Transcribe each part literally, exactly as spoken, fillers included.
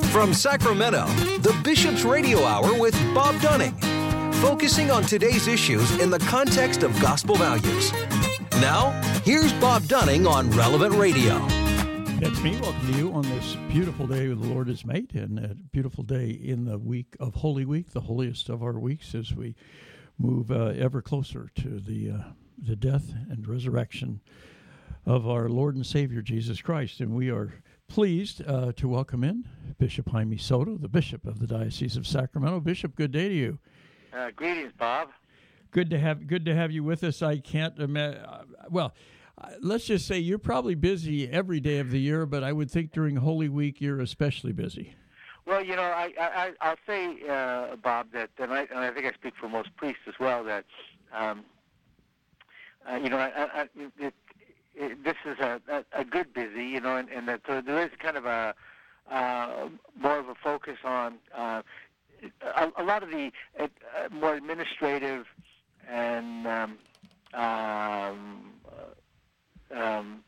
From Sacramento, the Bishop's Radio Hour with Bob Dunning, focusing on today's issues in the context of gospel values. Now, here's Bob Dunning on Relevant Radio. That's me. Welcome to you on this beautiful day the Lord has made, and a beautiful day in the week of Holy Week, the holiest of our weeks, as we move uh, ever closer to the uh, the death and resurrection of our Lord and Savior Jesus Christ. And we are pleased uh, to welcome in Bishop Jaime Soto, the Bishop of the Diocese of Sacramento. Bishop, good day to you. Uh, greetings, Bob. Good to have good to have you with us. I can't imagine. Uh, well. Uh, let's just say you're probably busy every day of the year, but I would think during Holy Week you're especially busy. Well, you know, I, I, I'll say, uh, Bob, that, and I, and I think I speak for most priests as well, that, um, uh, you know, I, I, it, it, this is a, a, a good busy, you know, and, and that there is kind of a uh, more of a focus on uh, a, a lot of the uh, more administrative and um, um, Um,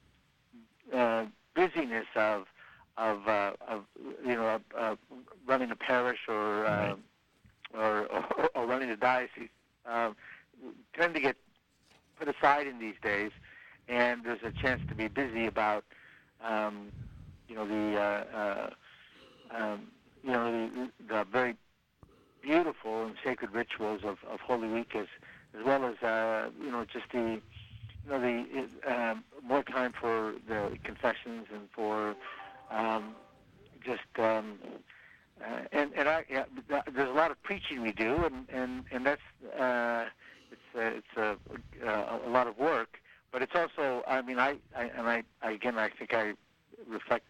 uh, busyness of of, uh, of you know uh, running a parish or, uh, right. or, or or running a diocese uh, tend to get put aside in these days, and there's a chance to be busy about um, you know the uh, uh, um, you know the, the very beautiful and sacred rituals of, of Holy Week, as as well as uh, you know just the You know, the um, more time for the confessions and for um, just um, uh, and and I yeah, there's a lot of preaching we do, and and and that's uh, it's uh, it's a, uh, a lot of work, but it's also I mean I, I and I, I again I think I reflect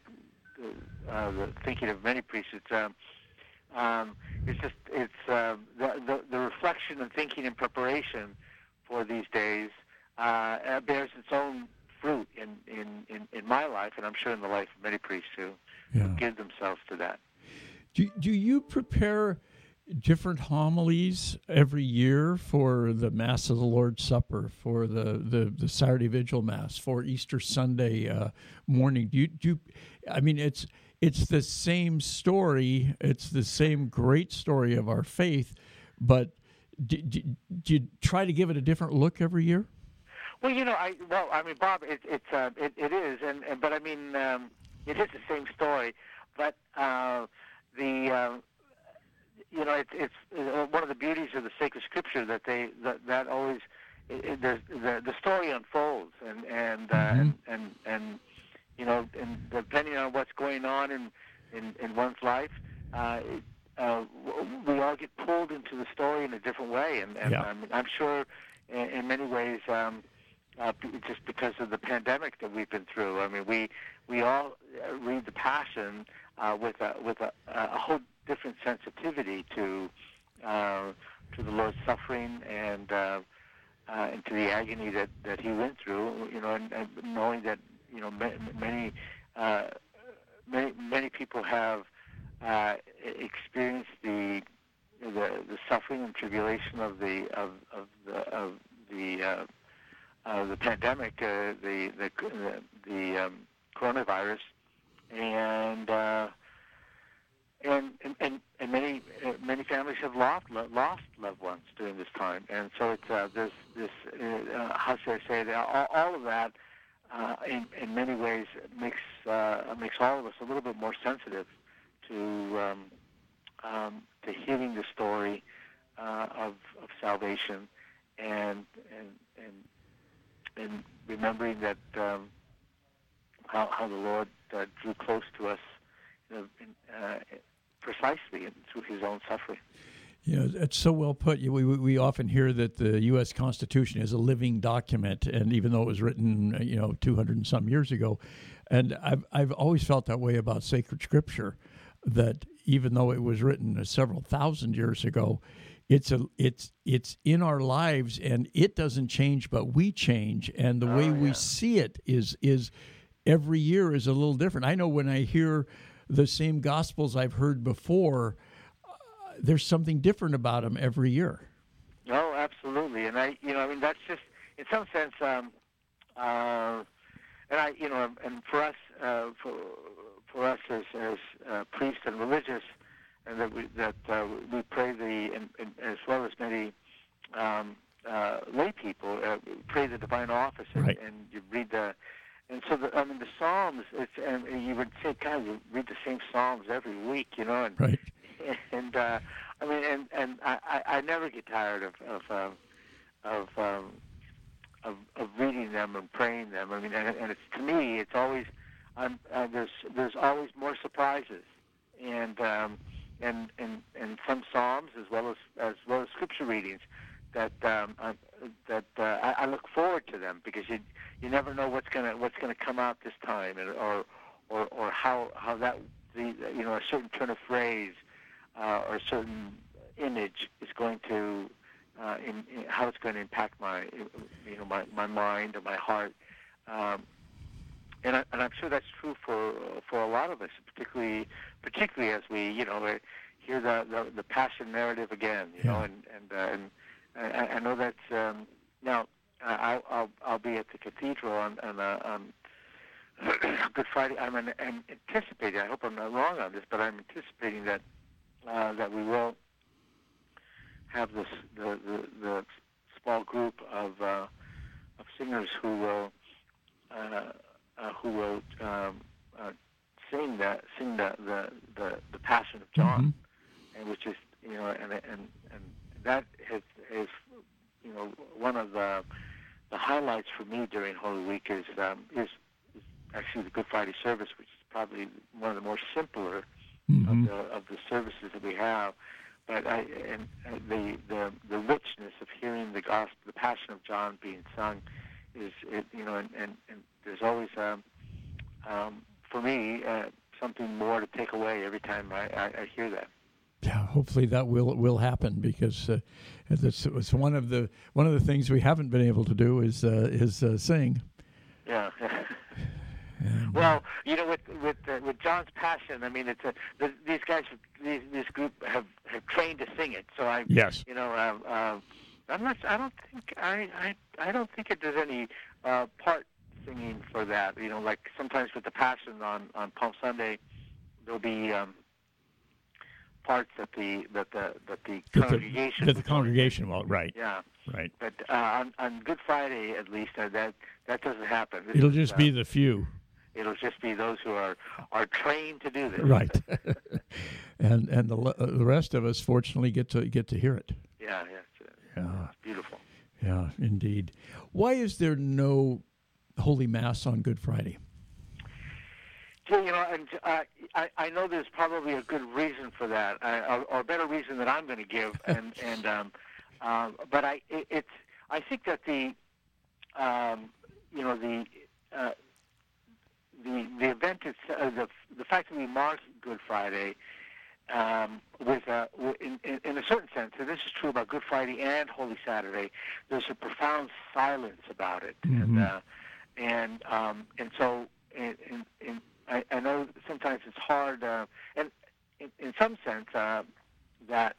uh, the thinking of many priests. It's um, um, it's just it's uh, the, the the reflection and thinking and preparation for these days. Uh, bears its own fruit in, in, in, in my life, and I'm sure in the life of many priests who, yeah. who give themselves to that. Do, do you prepare different homilies every year for the Mass of the Lord's Supper, for the, the, the Saturday Vigil Mass, for Easter Sunday uh, morning? Do you, do you, I mean, it's it's the same story. It's the same great story of our faith, but do, do, do you try to give it a different look every year? Well, you know, I well, I mean, Bob, it, it's uh, it, it is, and, and but I mean, um, it is the same story, but uh, the uh, you know, it, it's uh, one of the beauties of the sacred scripture that they that, that always it, it, the, the the story unfolds, and and, uh, mm-hmm. and and and you know, and depending on what's going on in in, in one's life, uh, it, uh, we all get pulled into the story in a different way, and, and yeah. I mean, I'm sure in, in many ways. Um, Uh, just because of the pandemic that we've been through. I mean, we we all read the Passion uh, with a with a, a whole different sensitivity to uh, to the Lord's suffering and uh, uh, and to the agony that, that he went through. You know, and, and knowing that you know many uh, many many people have uh, experienced the, the the suffering and tribulation of the of of the of the uh, Uh, the pandemic, uh, the the the, the um, coronavirus, and, uh, and and and and many uh, many families have lost lost loved ones during this time, and so it's uh, this this uh, how should I say that all, all of that uh, in in many ways makes uh, makes all of us a little bit more sensitive to um, um, to hearing the story uh, of of salvation and and and. and remembering that um, how, how the Lord uh, drew close to us you know, in, uh, precisely through his own suffering. You know, it's so well put. We, we we often hear that the U S Constitution is a living document, and even though it was written, you know, two hundred and some years ago, and I've I've always felt that way about sacred scripture, that even though it was written several thousand years ago, It's a it's it's in our lives, and it doesn't change, but we change, and the oh, way yeah. we see it is is every year is a little different. I know when I hear the same gospels I've heard before, uh, there's something different about them every year. Oh, absolutely, and I you know I mean that's just in some sense, um, uh, and I you know and for us uh, for for us as as uh, priests and religious, and that we that uh, we pray the and, and as well as many um, uh, lay people uh, pray the divine office, and, Right. and you read the. And so, the, I mean, the Psalms, it's, and you would say, God, you read the same Psalms every week, you know, and Right. and uh, I mean, and and I, I I never get tired of of um, of, um, of of reading them and praying them. I mean, and, and it's to me, it's always um, uh, there's there's always more surprises, and um, and and and some Psalms as well as as well as scripture readings that um, uh, that uh, I, I look forward to them, because you you never know what's gonna what's gonna come out this time, and, or or or how how that the you know a certain turn of phrase uh, or a certain image is going to uh, in, in how it's going to impact my you know my, my mind or my heart, um, and I, and I'm sure that's true for for a lot of us, particularly particularly as we you know hear the the, the passion narrative again, you Yeah. know, and and uh, and I, I know that's um, now. I, I'll I'll be at the cathedral on on, uh, on Good Friday. I'm, an, I'm anticipating. I hope I'm not wrong on this, but I'm anticipating that uh, that we will have this the the, the small group of uh, of singers who will uh, uh, who will um, uh, sing that sing the, the, the, the Passion of John, Mm-hmm. and which is you know and and and that is is you know one of the the highlights for me during Holy Week is um, is, is actually the Good Friday service, which is probably one of the more simpler Mm-hmm. of the of the services that we have. But I and, and the, the the richness of hearing the gospel, the Passion of John being sung, is it, you know, and, and, and there's always um, um, for me uh, something more to take away every time I, I, I hear that. Yeah, hopefully that will will happen, because uh, it's, it's one of the one of the things we haven't been able to do is uh, is uh, sing. Yeah. And, Well, you know, with with uh, with John's Passion, I mean, it's a the, these guys, these, this group have, have trained to sing it. So I, Yes. you know, uh, uh, I'm not. I don't think I I, I don't think it does any uh, part singing for that. You know, like sometimes with the Passion on, on Palm Sunday, there'll be um, parts that the that the that the that congregation the, that the would congregation will right sing. Yeah. right. But uh, on, on Good Friday, at least, uh, that that doesn't happen. This It'll is, just uh, be the few. It'll just be those who are, are trained to do this. Right. and and the le- uh, the rest of us fortunately get to get to hear it. Yeah, yeah, it's, uh, Yeah. it's beautiful. Yeah, indeed. Why is there no Holy Mass on Good Friday? Yeah, you know, and uh, I, I know there's probably a good reason for that, uh, or, or a better reason that I'm going to give, and and um, um, but I it, it's I think that the um, you know the uh, the the event it's uh, the the fact that we mark Good Friday um, with a in, in in a certain sense, and this is true about Good Friday and Holy Saturday. There's a profound silence about it, Mhm. and uh, and um, and so in, in, in I, I know sometimes it's hard, uh, and in, in some sense uh, that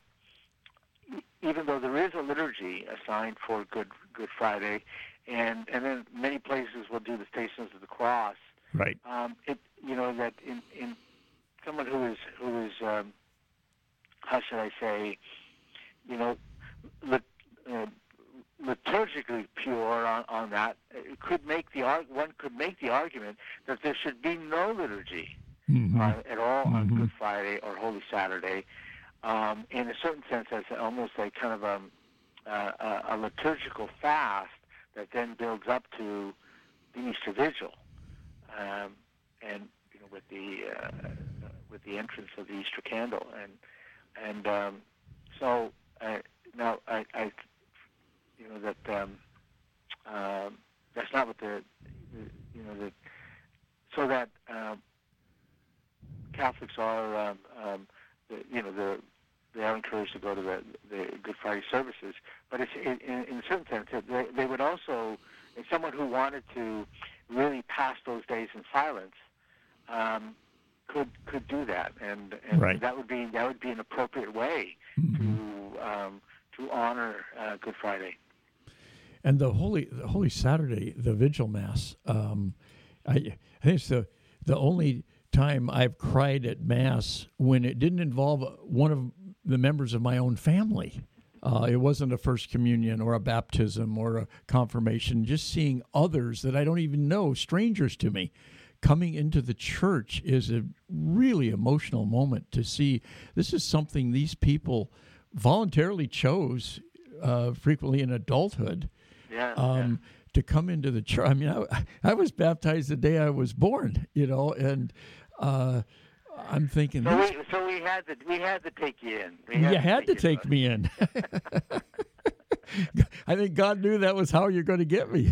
even though there is a liturgy assigned for Good Good Friday, and and then many places will do the Stations of the Cross. Right. Um, it you know that in, in someone who is who is um, how should I say, you know, lit, uh, liturgically pure on, on that, it could make the arg- one could make the argument that there should be no liturgy Mm-hmm. uh, at all on Mhm. Good Friday or Holy Saturday. Um, in a certain sense, as almost a kind of a, uh, a, a liturgical fast that then builds up to the Easter Vigil. Um, and you know, with the uh, with the entrance of the Easter candle, and and um, so uh, now I, I you know that um, uh, that's not what the, the you know that so that um, Catholics are um, um, the, you know the they are encouraged to go to the, the Good Friday services, but it's in, in a certain sense they, they would also, if someone who wanted to really pass those days in silence, um, could could do that, and, and Right. that would be that would be an appropriate way Mhm. to um, to honor uh, Good Friday. And the Holy the Holy Saturday, the Vigil Mass, um, I, I think it's the the only time I've cried at Mass when it didn't involve one of the members of my own family. Uh, it wasn't a First Communion or a baptism or a confirmation. Just seeing others that I don't even know, strangers to me, coming into the church is a really emotional moment to see. This is something these people voluntarily chose, uh, frequently in adulthood, Yeah, um, yeah. to come into the church. I mean, I, I was baptized the day I was born, you know, and uh, I'm thinking, So these, we, so we had to, we had to take you in. We you had to take you me in. I think God knew that was how you're going to get me.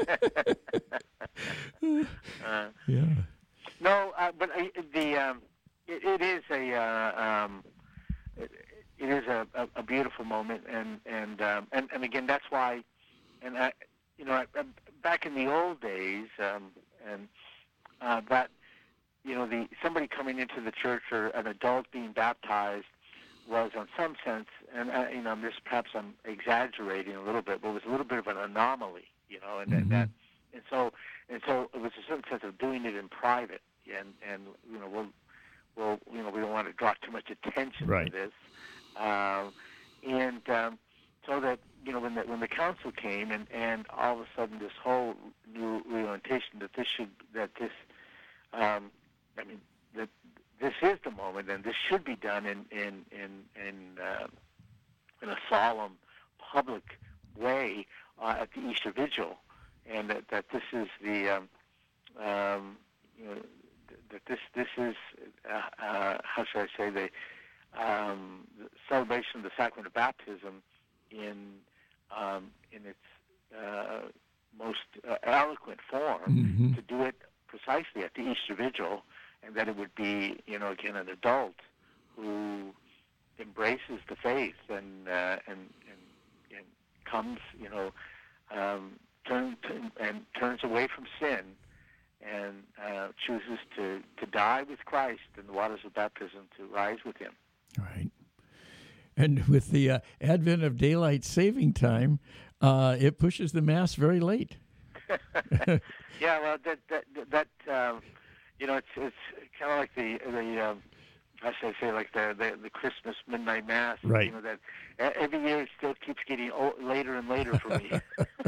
uh, Yeah. No, uh, but uh, the um, it, it is a uh, um, it, it is a, a, a beautiful moment, and and, um, and and again that's why, and I, you know, I, I, back in the old days, um, and uh, that you know the somebody coming into the church or an adult being baptized was, in some sense, and uh, you know, I'm just perhaps I'm exaggerating a little bit, but it was a little bit of an anomaly, you know, and, Mm-hmm. and that, and so, and so it was a certain sense of doing it in private, and and you know, we'll, we'll, you know, we don't want to draw too much attention Right. to this, um, and um, so that you know, when the when the council came, and, and all of a sudden this whole new reorientation that this should that this, um, I mean that. This is the moment, and this should be done in in in in, uh, in a solemn, public way uh, at the Easter Vigil, and that, that this is the um, um, you know, that this this is uh, uh, how should I say the, um, the celebration of the sacrament of baptism in um, in its uh, most uh, eloquent form, Mm-hmm. to do it precisely at the Easter Vigil. And that it would be, you know, again, an adult who embraces the faith and uh, and, and and comes, you know, um, turn, turn and turns away from sin and uh, chooses to, to die with Christ in the waters of baptism, to rise with Him. Right. And with the uh, advent of daylight saving time, uh, it pushes the Mass very late. Yeah, well, that that that. Um, You know, it's it's kind of like the the um, how should I say, like the, the the Christmas midnight mass. Right. You know that every year it still keeps getting o- later and later for me.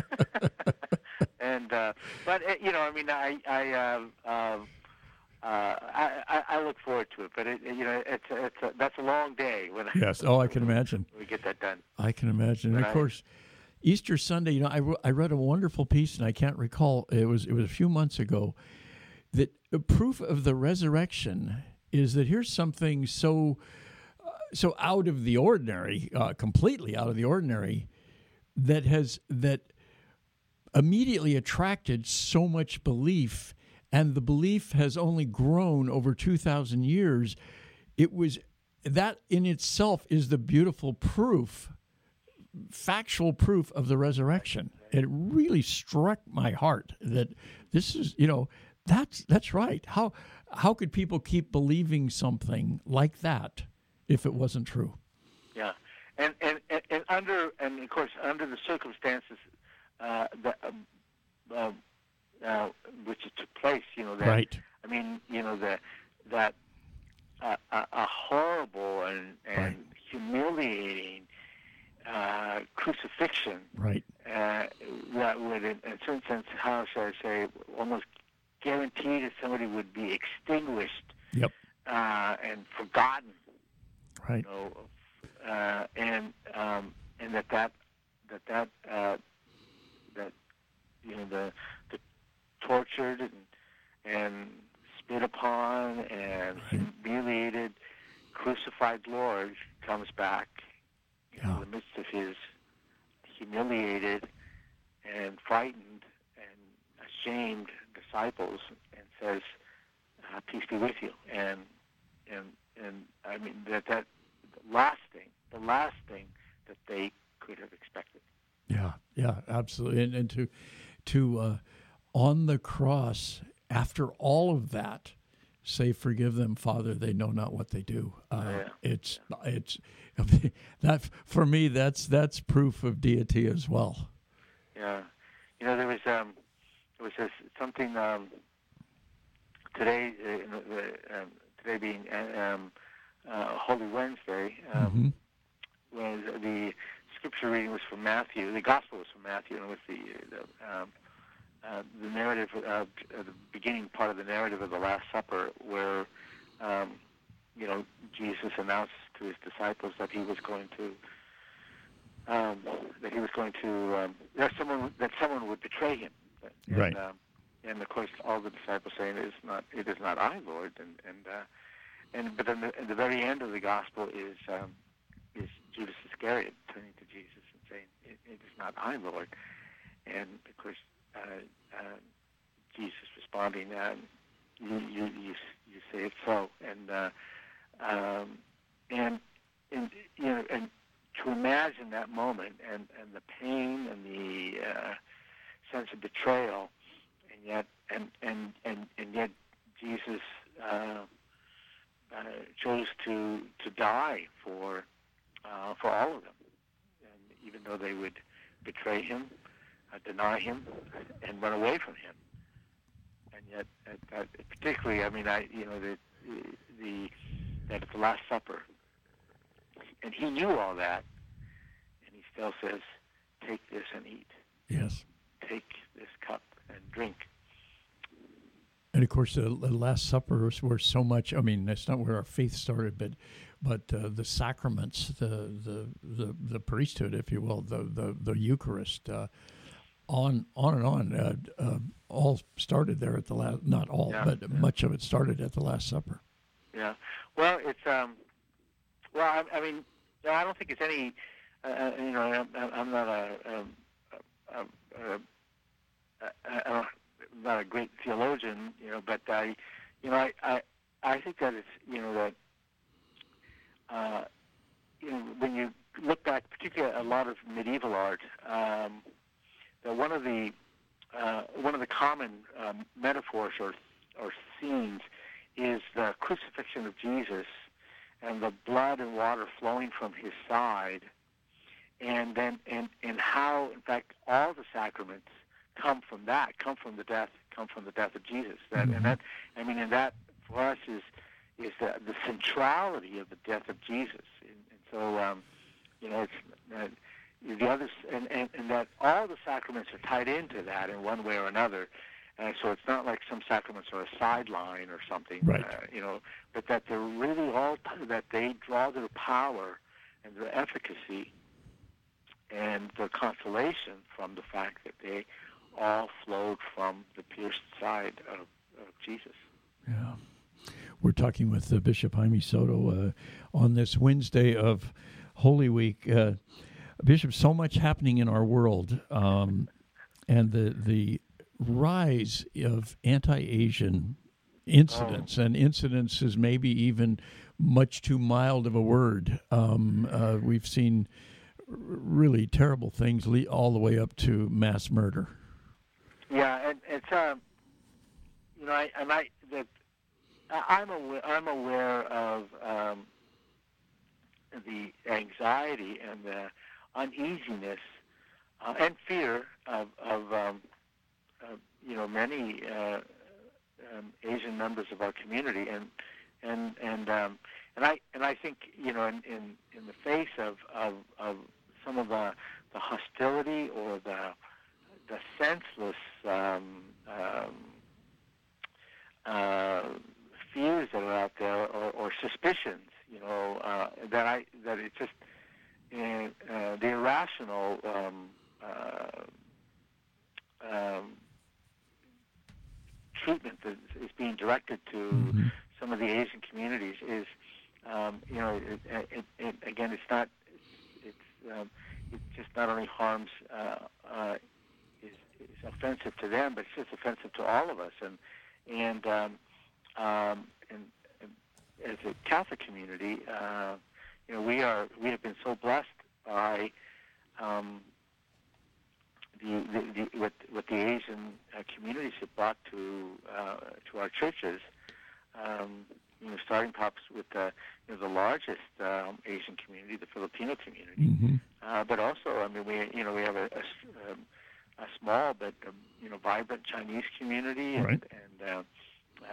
and uh, but uh, you know, I mean, I I uh, uh, uh, I, I look forward to it. But it, you know, it's it's a, that's a long day when Yes. Oh, I can imagine. we get that done. I can imagine. And But of I- course, Easter Sunday. You know, I, I read a wonderful piece, and I can't recall. It was it was a few months ago. That proof of the resurrection is that here's something so uh, so out of the ordinary, uh, completely out of the ordinary, that has that immediately attracted so much belief, and the belief has only grown over two thousand years. It was that in itself is the beautiful proof, factual proof of the resurrection. It really struck my heart that this is, you know. That's that's right. How how could people keep believing something like that if it wasn't true? Yeah, and and, and, and under and of course under the circumstances uh, that um, uh, uh, which it took place, you know that. Right. I mean, you know that that uh, a, a horrible and and Right. humiliating uh, crucifixion. Right. Uh, that would, in, in a certain sense, how should I say, almost guaranteed that somebody would be extinguished Yep. uh, and forgotten, Right. you know, uh, and um, and that that that that uh, that you know the the tortured and and spit upon and humiliated, crucified Lord comes back Yeah. in the midst of his humiliated and frightened and ashamed disciples and says, uh, "Peace be with you." And and and I mean that that the last thing, the last thing that they could have expected. Yeah. Yeah. Absolutely. And and to to uh, on the cross after all of that, say, "Forgive them, Father; they know not what they do." Uh, Yeah. It's it's that for me. That's that's proof of deity as well. Yeah, you know there was um there was this, something um today, uh, uh, um, today being uh, um, uh, Holy Wednesday, um, Mm-hmm. was the scripture reading was from Matthew. The gospel was from Matthew, and it was the the, um, uh, the narrative, uh, uh, the beginning part of the narrative of the Last Supper, where um, you know Jesus announced to his disciples that he was going to um, that he was going to um, that someone that someone would betray him. And, Right. Um, and of course, all the disciples saying, "It is not, it is not I, Lord." And and uh, and but then the, at the very end of the gospel is um, is Judas Iscariot turning to Jesus and saying, "It, it is not I, Lord." And of course, uh, uh, Jesus responding, um, "You you you you say it so." And uh, um, and and you know, and to imagine that moment and and the pain and the uh, sense of betrayal. And yet, and and and, and yet, Jesus uh, uh, chose to to die for uh, for all of them, and even though they would betray him, uh, deny him, and run away from him. And yet, at, at, particularly, I mean, I you know the the that at the Last Supper, and he knew all that, and he still says, "Take this and eat. Yes. Take this cup and drink." And of course, the, the Last Supper was where so much. I mean, that's not where our faith started, but but uh, the sacraments, the, the the the priesthood, if you will, the the, the Eucharist, uh, on on and on, uh, uh, all started there at the last. Not all, Yeah, but yeah. much of it started at the Last Supper. Yeah. Well, it's um. Well, I, I mean, I don't think it's any. Uh, you know, I'm, I'm not a. Um, a, a, a I, I'm not a great theologian, you know, but I, you know, I, I, I think that it's, you know, that, uh, you know, when you look back, particularly at a lot of medieval art, um, that one of the, uh, one of the common um, metaphors or or scenes is the crucifixion of Jesus and the blood and water flowing from his side, and then and and how, in fact, all the sacraments come from that, come from the death, come from the death of Jesus. That, Mm-hmm. and that, I mean, and that for us is is the, the centrality of the death of Jesus. And, and so, um, you know, it's uh, the others, and, and and that all the sacraments are tied into that in one way or another. And so it's not like some sacraments are a sideline or something, Right. uh, you know, but that they're really all that they draw their power and their efficacy and their consolation from the fact that they all flowed from the pierced side of, of Jesus. Yeah. We're talking with uh, Bishop Jaime Soto uh, on this Wednesday of Holy Week. Uh, Bishop, so much happening in our world, um, and the the rise of anti-Asian incidents, oh. and incidents is maybe even much too mild of a word. Um, uh, we've seen r- really terrible things le- all the way up to mass murder. Yeah, and it's um, you know, I and I that I'm aware I'm aware of um, the anxiety and the uneasiness uh, and fear of of, um, of you know many uh, um, Asian members of our community, and and and um, and I and I think you know in in, in the face of, of, of some of the the hostility or the the senseless um, um, uh, fears that are out there, or, or suspicions, you know, uh, that I that it's just uh, uh, the irrational um, uh, um, treatment that is being directed to Mm-hmm. some of the Asian communities is, um, you know, it, it, it, again, it's not, it's, it's, um, it just not only harms. Uh, uh, Is, is offensive to them, but it's just offensive to all of us. And and um, um, and, and as a Catholic community, uh, you know, we are we have been so blessed by um, the, the, the what what the Asian uh, communities have brought to uh, to our churches. Um, you know, starting perhaps with the you know the largest um, Asian community, the Filipino community, Mm-hmm. uh, but also, I mean, we you know we have a, a um, a small but um, you know vibrant Chinese community, and, Right. and uh, uh,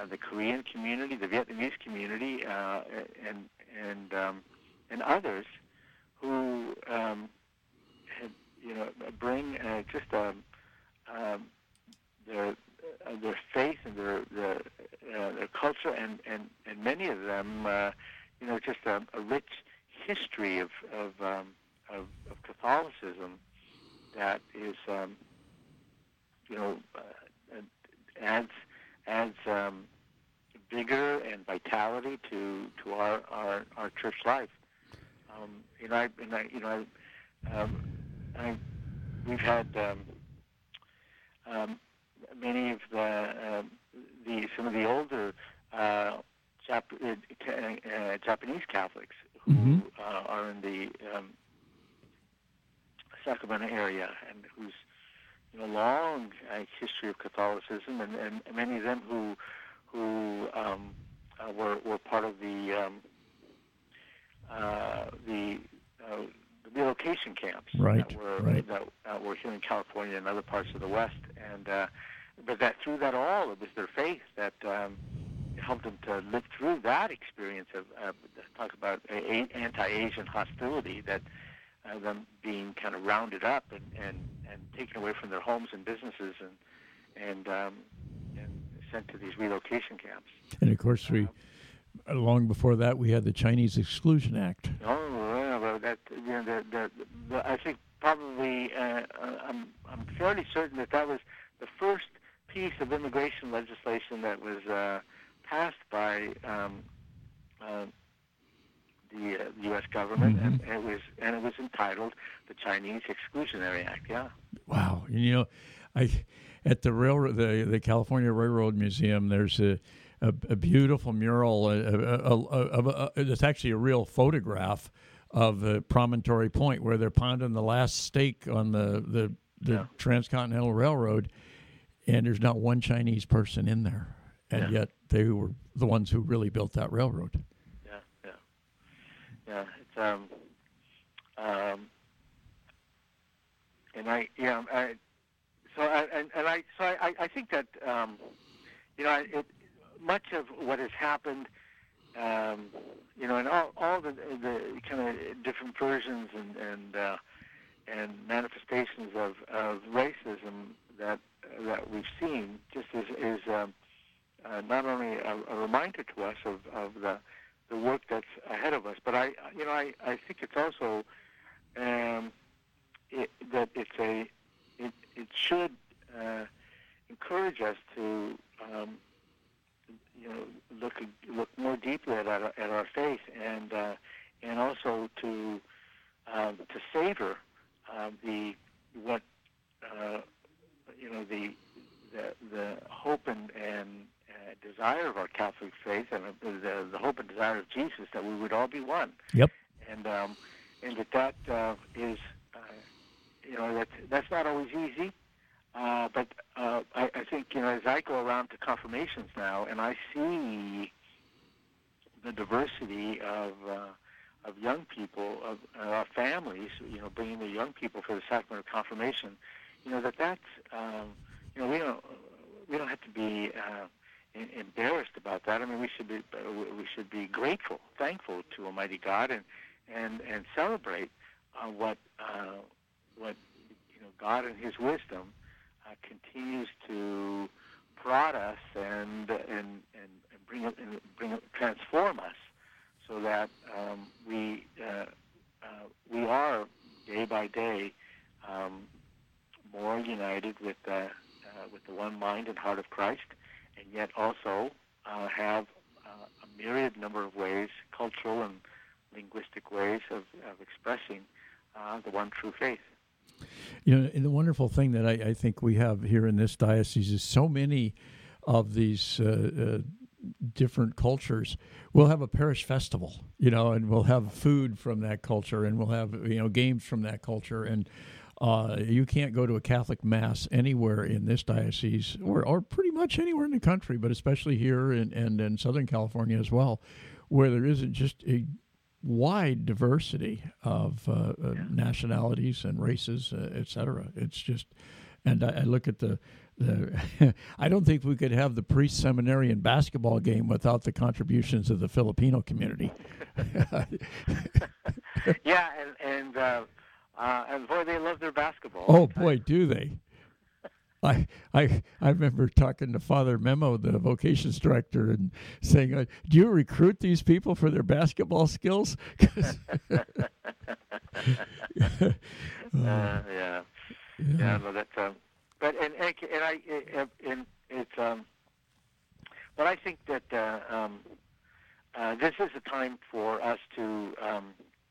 uh, the Korean community, the Vietnamese community, uh, and and um, and others who um, had, you know, bring uh, just um, um, their uh, their faith and their their, uh, their culture, and, and, and many of them, uh, you know, just a, a rich history of of, um, of of Catholicism that is, um, you know, uh, adds adds um, vigor and vitality to to our, our, our church life. Um, you know, I, and I, you know, I, um, I, we've had um, um, many of the uh, the some of the older uh, Jap- uh, uh, Japanese Catholics who mm-hmm. uh, are in the um, Sacramento area, and whose, you know, long uh, history of Catholicism, and, and many of them who who um, uh, were were part of the um, uh, the, uh, the relocation camps right, that were right. that uh, were here in California and other parts of the West, and uh, but that through that all, it was their faith that um, helped them to live through that experience of uh, talk about a, anti-Asian hostility, that uh, them being kind of rounded up and, and, and taken away from their homes and businesses and and um, and sent to these relocation camps. And of course, we uh, long before that we had the Chinese Exclusion Act. Oh, well, well that you know, the, the, the, I think probably uh, I'm I'm fairly certain that that was the first piece of immigration legislation that was uh, passed by um, uh, the uh, U S government, mm-hmm. and, and it was and it was entitled the Chinese Exclusionary Act. Yeah. Wow. And, you know, I at the railroad, the the California Railroad Museum, there's a a, a beautiful mural. A, a, a, a, it's actually a real photograph of the Promontory Point, where they're pounding the last stake on the the, the yeah. Transcontinental Railroad, and there's not one Chinese person in there, and yeah. yet they were the ones who really built that railroad. Yeah, yeah, yeah. It's um, um, and I yeah, I, so I and, and I so I, I think that um, you know, it, much of what has happened, um, you know, and all all the the kind of different versions and and uh, and manifestations of, of racism that that we've seen, just is is um, uh, not only a, a reminder to us of, of the the work that's ahead of us, but I you know I, I think it's also um, it, that it's a it it should uh, encourage us to um, you know look look more deeply at our, at our faith, and uh, and also to um, to savor uh, the what uh, you know the the the hope and and uh, desire of our Catholic faith, and the the hope and desire of Jesus, that we would all be one. Yep. And um, and that that uh, is uh, you know that that's not always easy. Uh, but uh, I, I think, you know, as I go around to confirmations now, and I see the diversity of uh, of young people, of uh, our families, you know, bringing the young people for the sacrament of confirmation, you know, that that's, um, you know, we don't we don't have to be uh, in, embarrassed about that. I mean, we should be we should be grateful, thankful to Almighty God, and and and celebrate uh, what uh, what you know God in His wisdom Uh, continues to prod us and and and, and bring it and bring it, transform us, so that um, we uh, uh, we are day by day um, more united with the uh, with the one mind and heart of Christ, and yet also uh, have uh, a myriad number of ways, cultural and linguistic ways of, of expressing uh, the one true faith. You know, and the wonderful thing that I, I think we have here in this diocese is so many of these uh, uh, different cultures. We'll have a parish festival, you know, and we'll have food from that culture, and we'll have, you know, games from that culture. And uh, you can't go to a Catholic Mass anywhere in this diocese, or, or pretty much anywhere in the country, but especially here in, and in Southern California as well, where there isn't just a wide diversity of uh, uh, nationalities and races, uh, et cetera. It's just, and I, I look at the the, I don't think we could have the Priest Seminarian basketball game without the contributions of the Filipino community. Yeah, and and uh, uh, and boy, they love their basketball. Oh boy, do they! I I I remember talking to Father Memo, the vocations director, and saying, uh, "Do you recruit these people for their basketball skills?" uh, yeah, yeah, yeah. No, that's um, but and and, and I and it's um, but I think that uh, um, uh, this is a time for us to um,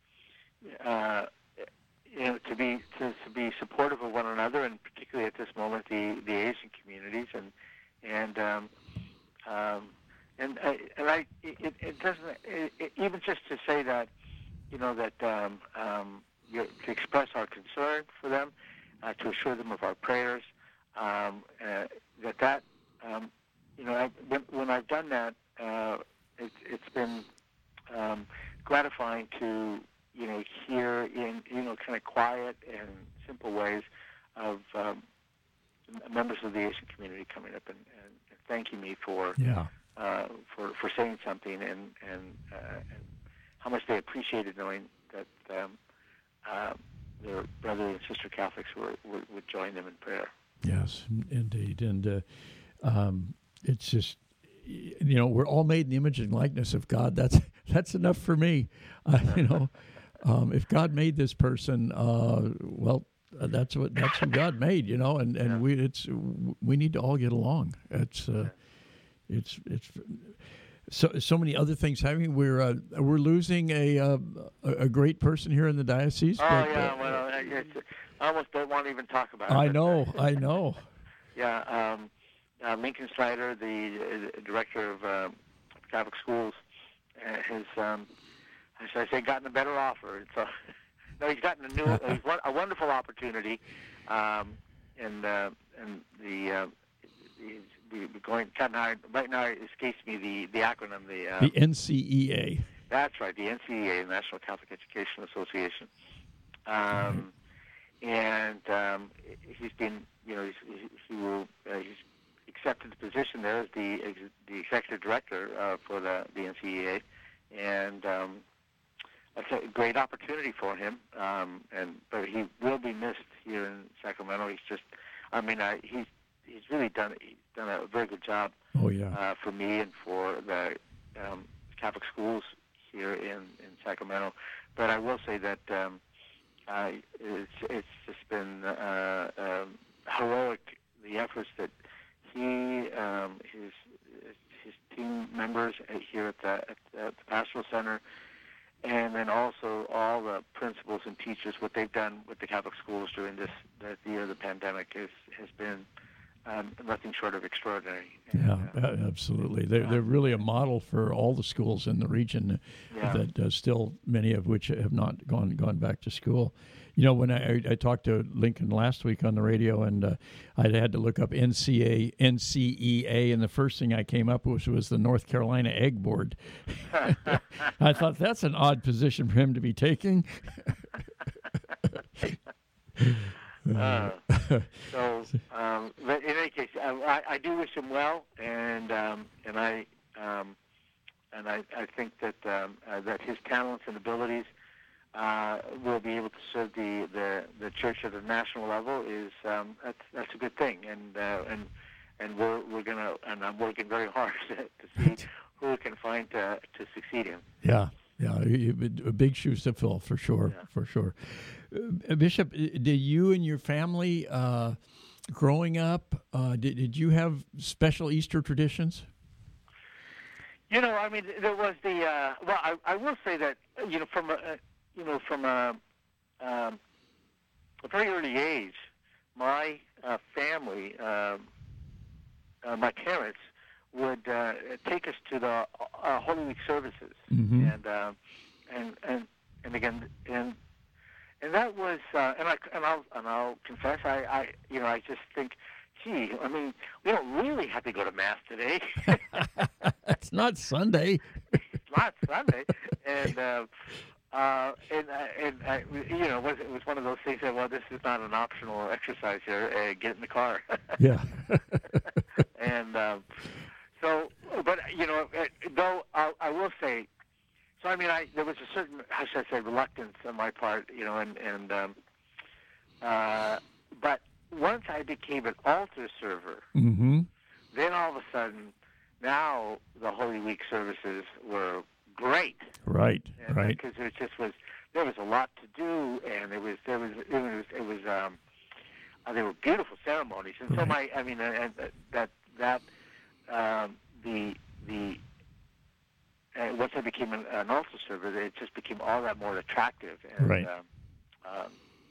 uh, you know to be to, to be supportive of one another, and particularly at this moment the, the Asian communities, and and um, um, and I, and I it, it doesn't it, it, even just to say that you know that um, um, you, to express our concern for them, uh, to assure them of our prayers, um, uh, that that um, you know I, when, when I've done that, uh, it, it's been um, gratifying to you know hear in you know kind of quiet and simple ways of um, members of the Asian community coming up and, and, and thanking me for yeah. uh, for for saying something and and, uh, and how much they appreciated knowing that um, uh, their brother and sister Catholics were, were, would join them in prayer. Yes, indeed. And uh, um, it's just, you know, we're all made in the image and likeness of God. That's that's enough for me. Uh, you know, um, if God made this person, uh, well, uh, that's what that's who God made. You know, and, and yeah. we it's we need to all get along. It's uh, it's it's. So so many other things happening. We're uh, we're losing a, uh, a great person here in the diocese. Oh but, yeah, uh, well, it's, I almost don't want to even talk about it. I know, I know. Yeah, um, uh, Lincoln Snyder, the uh, director of uh, Catholic schools, uh, has, um, should I say, gotten a better offer. So, no, he's gotten a new, uh, he's won, a wonderful opportunity, um, and uh, and the. Uh, he's, We're going right now. It escapes me the, the acronym. The uh, the N C E A. That's right, the N C E A, the National Catholic Education Association. Um, right. And um, he's been, you know, he's, he will uh, he's accepted the position there as the the executive director uh, for the the N C E A, and um, it's a great opportunity for him. Um, and but he will be missed here in Sacramento. He's just, I mean, I, he's. He's really done he's done a very good job. Oh yeah. Uh, for me and for the um, Catholic schools here in, in Sacramento. But I will say that um, uh, it's it's just been uh, um, heroic, the efforts that he um, his his team members here at the at the Pastoral Center, and then also all the principals and teachers, what they've done with the Catholic schools during this the year of the pandemic is has been. Um, nothing short of extraordinary. Yeah, and, uh, absolutely. They're, they're really a model for all the schools in the region yeah. that uh, still, many of which have not gone gone back to school. You know, when I, I talked to Lincoln last week on the radio, and uh, I had to look up N C A, N C E A, and the first thing I came up with was the North Carolina Egg Board. I thought that's an odd position for him to be taking. Uh, so, um, but in any case, I, I do wish him well, and um, and I um, and I, I think that um, uh, that his talents and abilities uh, will be able to serve the, the, the church at a national level. Is um, that's that's a good thing, and uh, and and we're we're gonna and I'm working very hard to, to see who we can find to to succeed him. Yeah. Yeah, a big shoes to fill, for sure, yeah. for sure. Uh, Bishop, did you and your family, uh, growing up, uh, did, did you have special Easter traditions? You know, I mean, there was the, uh, well, I, I will say that, you know, from a, you know, from a, um, a very early age, my uh, family, um, uh, my parents, would uh, take us to the uh, Holy Week services, mm-hmm. and uh, and and and again, and and that was, uh, and I and I'll and I'll confess, I, I you know I just think, gee, I mean, we don't really have to go to Mass today. It's not Sunday. It's not Sunday, and uh, Uh, and I- and I, you know, it was, it was one of those things that, well, this is not an optional exercise here. Uh, get in the car. Yeah. and um, so, but you know, uh, though I, I will say, so I mean, I there was a certain, how should I say, reluctance on my part, you know, and and um, uh, but once I became an altar server, Mm-hmm. then all of a sudden, now the Holy Week services were great. Right. And, Right. Because it just was, there was a lot to do, and it was there was it was it was um, uh, there were beautiful ceremonies, and so Right. my I mean uh, and uh, that that um, the the uh, once I became an, an altar server, it just became all that more attractive, and Right. um, um,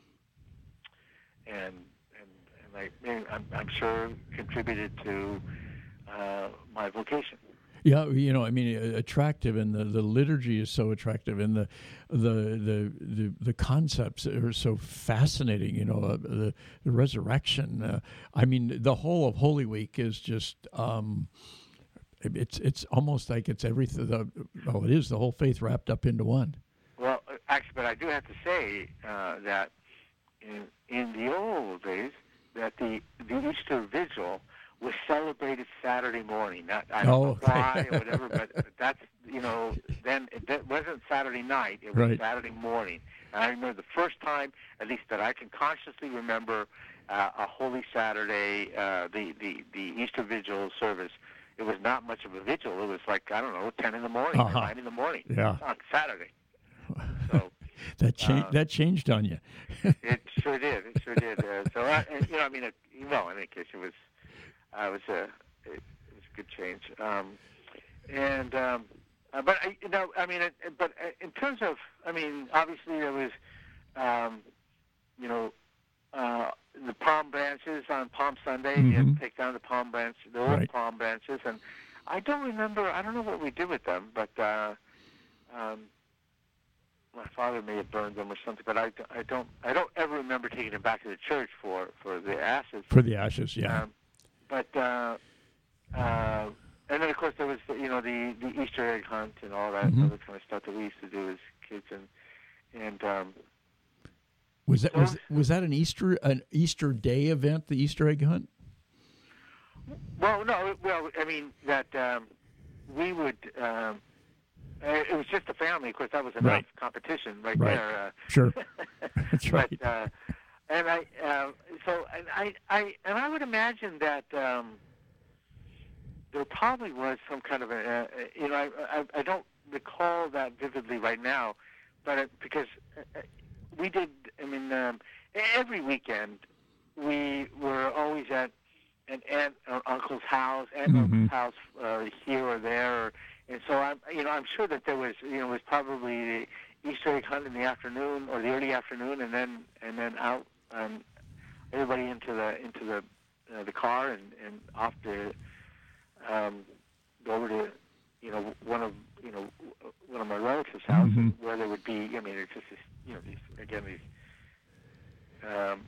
and and and I and I'm, I'm sure contributed to uh, my vocation. Yeah, you know, I mean, uh, attractive, and the, the liturgy is so attractive, and the the the the, the concepts are so fascinating. You know, uh, the, the resurrection. Uh, I mean, the whole of Holy Week is just. Um, it's it's almost like it's everything. The, well, it is the whole faith wrapped up into one. Well, actually, but I do have to say uh, that in in the old days, that the the Easter Vigil was celebrated Saturday morning. Not, I don't Oh, know okay. why or whatever, but that's, you know, then it that wasn't Saturday night. It was Right. Saturday morning. And I remember the first time, at least that I can consciously remember, uh, a Holy Saturday, uh, the, the, the Easter Vigil service. It was not much of a vigil. It was like, I don't know, ten in the morning Uh-huh. or nine in the morning Yeah. on Saturday. So that changed. uh, that changed on you. it sure did. It sure did. Uh, so, I, and, you know, I mean, it, well, in any case, it was, uh, it was a, it, it was a good change. Um, and, um, uh, but I, you know, I mean, it, but in terms of, I mean, obviously there was, um, you know, uh, the palm branches on Palm Sunday. You had Mhm. to take down the palm branch, the old Right. palm branches, and I don't remember. I don't know what we did with them, but. Uh, um, My father may have burned them or something, but I, I don't I don't ever remember taking them back to the church for, for the ashes. For the ashes, yeah. Um, but uh, uh, and then of course there was the, you know the, the Easter egg hunt and all that Mhm. other kind of stuff that we used to do as kids, and and um, Was that was those- was that an Easter an Easter Day event? The Easter egg hunt. well no well I mean that um, we would. Um, Uh, it was just a family. Of course, that was enough Right. competition right, Right. there. Uh, Sure. That's right. But, uh, and I, uh, so, and I, I, and I would imagine that um, there probably was some kind of a, uh, you know, I, I, I don't recall that vividly right now, but it, because uh, we did. I mean, um, every weekend we were always at an aunt or uncle's house, aunt and Mhm. uncle's house uh, here or there. Or, And so I'm, you know, I'm sure that there was, you know, it was probably the Easter egg hunt in the afternoon or the early afternoon, and then and then out, um, everybody into the into the uh, the car and, and off to um, go over to, you know, one of you know one of my relatives' houses Mhm. where there would be. I mean, it's just this, you know, these again these um,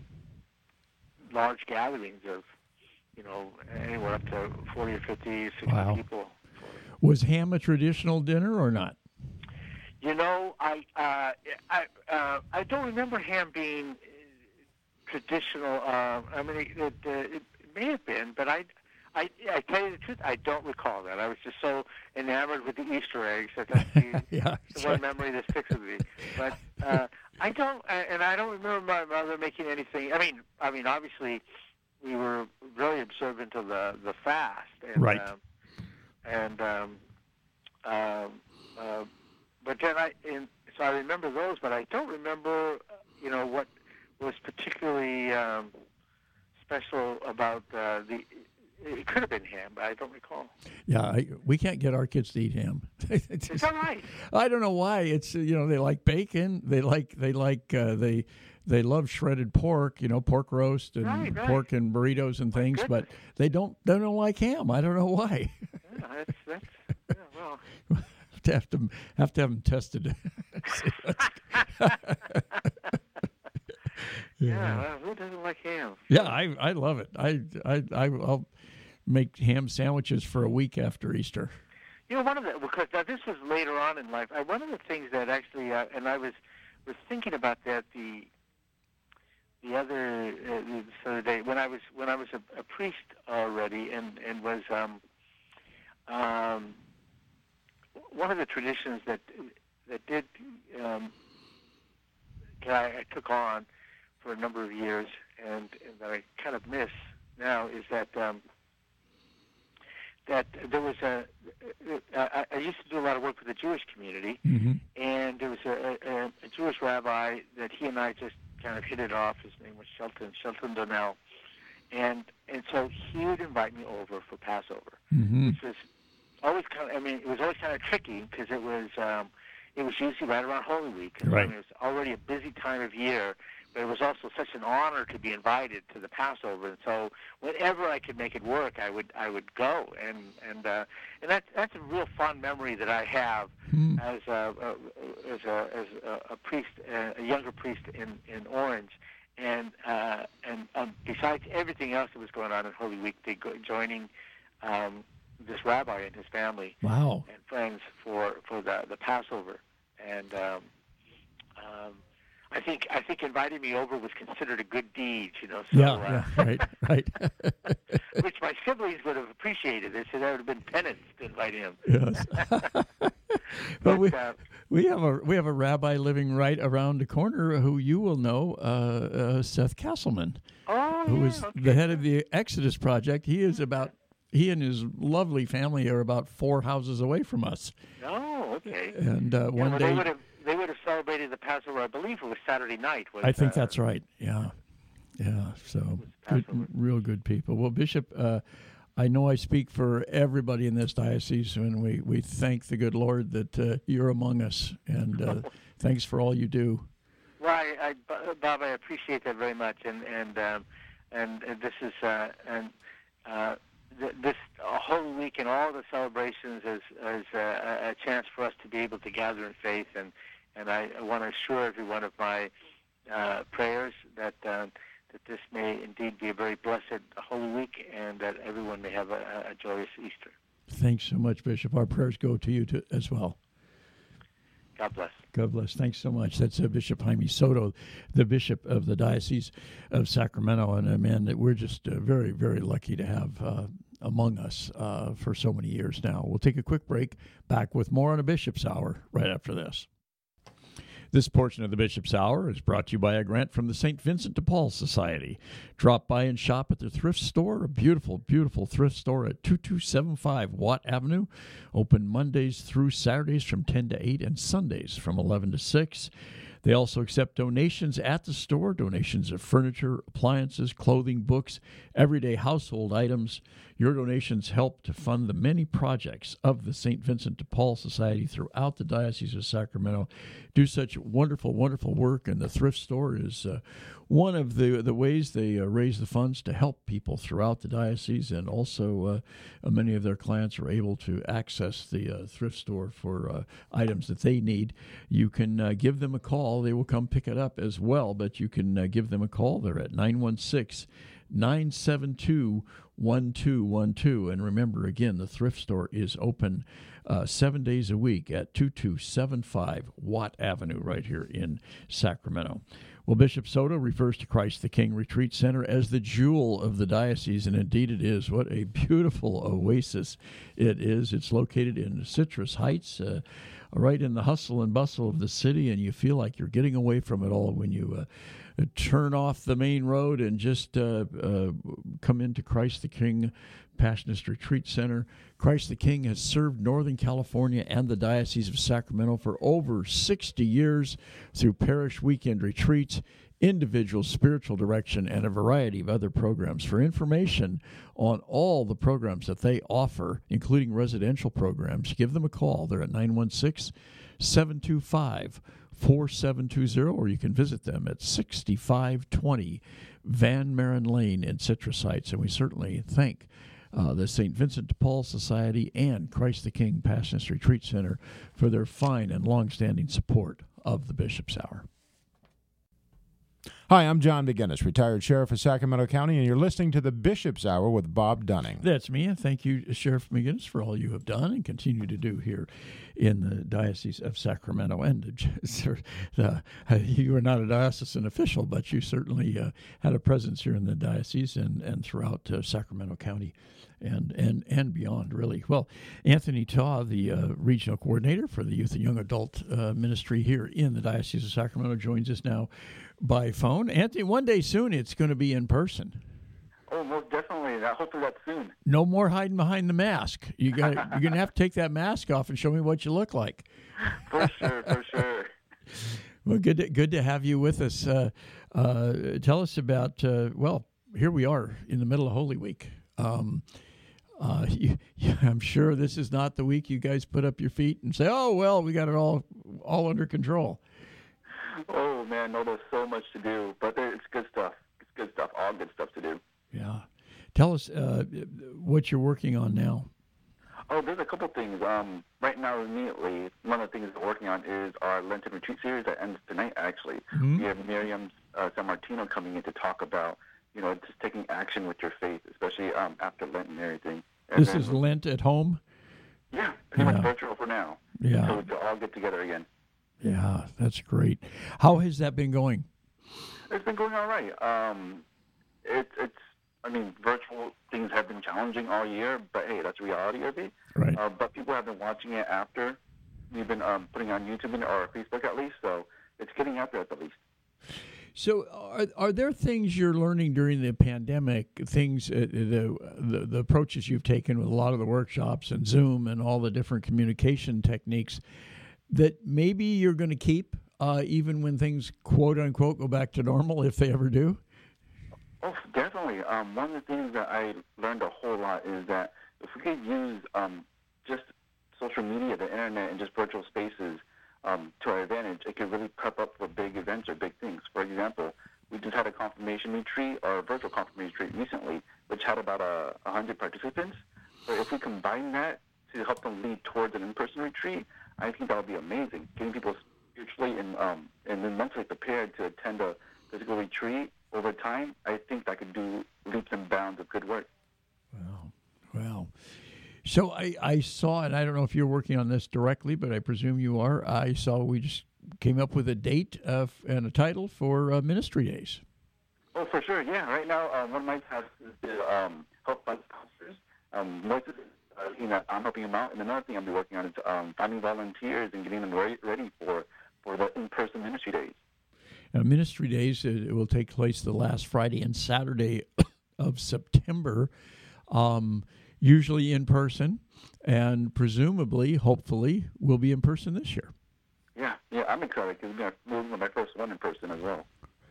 large gatherings of, you know, anywhere up to forty or fifty, sixty Wow. people. Was ham a traditional dinner or not? You know, I uh, I uh, I don't remember ham being uh, traditional. Uh, I mean, it, it, uh, it may have been, but I, I, I tell you the truth, I don't recall that. I was just so enamored with the Easter eggs that that's the, Yeah, the that's one right. memory that sticks with me. But uh, I don't, and I don't remember my mother making anything. I mean, I mean, obviously, we were really observant of the the fast, and, Right. Um, and um, um, uh, but then I, and so I remember those, but I don't remember, you know, what was particularly um, special about uh, the. It could have been ham, but I don't recall. Yeah, I, we can't get our kids to eat ham. It's Is just- that right? I don't know why. It's uh, you know they like bacon. They like they like uh, they they love shredded pork. You know, pork roast and Right, right. pork and burritos and things. But goodness. they don't they don't like ham. I don't know why. Yeah, that's that's. Yeah, well. have to have to have to have them tested. See what's- Yeah, well, who doesn't like ham? Yeah, I I love it. I I I I'll make ham sandwiches for a week after Easter. You know, one of the, because now this was later on in life, I, one of the things that actually, uh, and I was was thinking about that the the other uh, this other day when I was when I was a, a priest already, and and was um, um, one of the traditions that that did um, that I, I took on for a number of years, and, and that I kind of miss now is that. Um, that there was a, I, I used to do a lot of work with the Jewish community, mm-hmm. and there was a, a, a Jewish rabbi that he and I just kind of hit it off. His name was Shelton, Shelton Donnell. And and so he would invite me over for Passover, mm-hmm. which was always kind of, I mean, it was always kind of tricky because it was, um, it was usually right around Holy Week. And right. I mean, it was already a busy time of year. But it was also such an honor to be invited to the Passover, and so whenever I could make it work, I would I would go, and and uh, and that's that's a real fond memory that I have hmm. as a, a as a as a, a priest, a younger priest in, in Orange, and uh, and um, besides everything else that was going on in Holy Week, they go, joining um, this rabbi and his family, wow, and friends for for the the Passover, and. Um, um, I think I think inviting me over was considered a good deed, you know. So, yeah, uh, yeah, right, right. which my siblings would have appreciated. They said that would have been penance to invite him. Yes. but, well, we uh, we have a we have a rabbi living right around the corner who you will know, uh, uh, Seth Castleman, oh, who yeah, is okay. the head of the Exodus Project. He is about he and his lovely family are about four houses away from us. Oh, okay. And uh, yeah, one well, day. They would have, They would have celebrated the Passover, I believe it was Saturday night. Was, I think uh, that's right. Yeah. Yeah. So good, real good people. Well, Bishop, uh, I know I speak for everybody in this diocese when we, we thank the good Lord that uh, you're among us. And uh, thanks for all you do. Well, I, I, Bob, I appreciate that very much. And and um, and, and this is uh, and uh, th- this uh, whole week and all the celebrations is, is uh, a, a chance for us to be able to gather in faith. And And I, I want to assure everyone of my uh, prayers that uh, that this may indeed be a very blessed Holy Week, and that everyone may have a, a joyous Easter. Thanks so much, Bishop. Our prayers go to you too, as well. God bless. God bless. Thanks so much. That's uh, Bishop Jaime Soto, the Bishop of the Diocese of Sacramento, and a man that we're just uh, very, very lucky to have uh, among us uh, for so many years now. We'll take a quick break. Back with more on a Bishop's Hour right after this. This portion of the Bishop's Hour is brought to you by a grant from the Saint Vincent de Paul Society. Drop by and shop at their thrift store, a beautiful, beautiful thrift store at two two seven five Watt Avenue. Open Mondays through Saturdays from ten to eight and Sundays from eleven to six. They also accept donations at the store, donations of furniture, appliances, clothing, books, everyday household items. Your donations help to fund the many projects of the Saint Vincent de Paul Society throughout the Diocese of Sacramento. Do such wonderful, wonderful work, and the thrift store is uh, one of the, the ways they uh, raise the funds to help people throughout the diocese, and also uh, many of their clients are able to access the uh, thrift store for uh, items that they need. You can uh, give them a call. They will come pick it up as well, but you can uh, give them a call. They're at nine one six, nine seven two, one two one two. And remember, again, the thrift store is open uh, seven days a week at two two seven five Watt Avenue right here in Sacramento. Well, Bishop Soto refers to Christ the King Retreat Center as the jewel of the diocese, and indeed it is. What a beautiful oasis it is. It's located in Citrus Heights, uh, right in the hustle and bustle of the city, and you feel like you're getting away from it all when you uh, turn off the main road and just uh, uh, come into Christ the King Passionist Retreat Center. Christ the King has served Northern California and the Diocese of Sacramento for over sixty years through parish weekend retreats, individual spiritual direction, and a variety of other programs. For information on all the programs that they offer, including residential programs, give them a call. They're at nine one six, seven two five, four seven two zero, or you can visit them at sixty-five twenty Van Maren Lane in Citrus Heights. And we certainly thank Uh, the Saint Vincent de Paul Society and Christ the King Passionist Retreat Center for their fine and long-standing support of the Bishop's Hour. Hi, I'm John McGinnis, retired sheriff of Sacramento County, and you're listening to the Bishop's Hour with Bob Dunning. That's me, and thank you, Sheriff McGinnis, for all you have done and continue to do here in the Diocese of Sacramento. And uh, you are not a diocesan official, but you certainly uh, had a presence here in the diocese and, and throughout uh, Sacramento County and, and, and beyond, really. Well, Anthony Taw, the uh, regional coordinator for the Youth and Young Adult uh, Ministry here in the Diocese of Sacramento, joins us now by phone. Anthony, one day soon it's going to be in person. Oh, most definitely. Uh, hopefully that's soon. No more hiding behind the mask. You got you're going to have to take that mask off and show me what you look like. For sure, for sure. Well, good to, good to have you with us. Uh, uh, tell us about, uh, well, here we are in the middle of Holy Week. Um, uh, you, you, I'm sure this is not the week you guys put up your feet and say, oh, well, we got it all all under control. Oh, man, no, there's so much to do, but it's good stuff. It's good stuff, all good stuff to do. Yeah. Tell us uh, what you're working on now. Oh, there's a couple things. Um, right now, immediately, one of the things we're working on is our Lenten Retreat series that ends tonight, actually. Mm-hmm. We have Miriam uh, San Martino coming in to talk about, you know, just taking action with your faith, especially um, after Lent and everything. And this then, is Lent at home? Yeah, pretty Yeah. much virtual for now. Yeah. So we can all get together again. Yeah, that's great. How has that been going? It's been going all right. Um, it, it's, I mean, virtual things have been challenging all year, but hey, that's reality of it. Right. Uh, but people have been watching it after. We've been um, putting on YouTube and, or Facebook at least, so it's getting out there at the least. So, are are there things you're learning during the pandemic? Things, uh, the, the the approaches you've taken with a lot of the workshops and Zoom and all the different communication techniques that maybe you're going to keep uh, even when things quote unquote go back to normal, if they ever do? Oh, definitely. Um, one of the things that I learned a whole lot is that if we could use um, just social media, the internet, and just virtual spaces um, to our advantage, it could really prep up for big events or big things. For example, we just had a confirmation retreat or a virtual confirmation retreat recently, which had about uh, one hundred participants. But if we combine that to help them lead towards an in-person retreat, I think that would be amazing. Getting people spiritually and um, and then mentally prepared to attend a physical retreat over time, I think that could do leaps and bounds of good work. Wow. Wow. So I, I saw, and I don't know if you're working on this directly, but I presume you are. I saw we just came up with a date uh, and a title for uh, Ministry Days. Oh, for sure, yeah. Right now, um, one of my tasks is to um, help find sponsors. Um, most of the, uh, you know, I'm helping them out. And another thing I'll be working on is um, finding volunteers and getting them ready, ready for, for the in-person Ministry Days. Uh, Ministry Days, it will take place the last Friday and Saturday of September, um, usually in person, and presumably, hopefully, will be in person this year. Yeah, yeah, I'm excited because this will be my first one in person as well.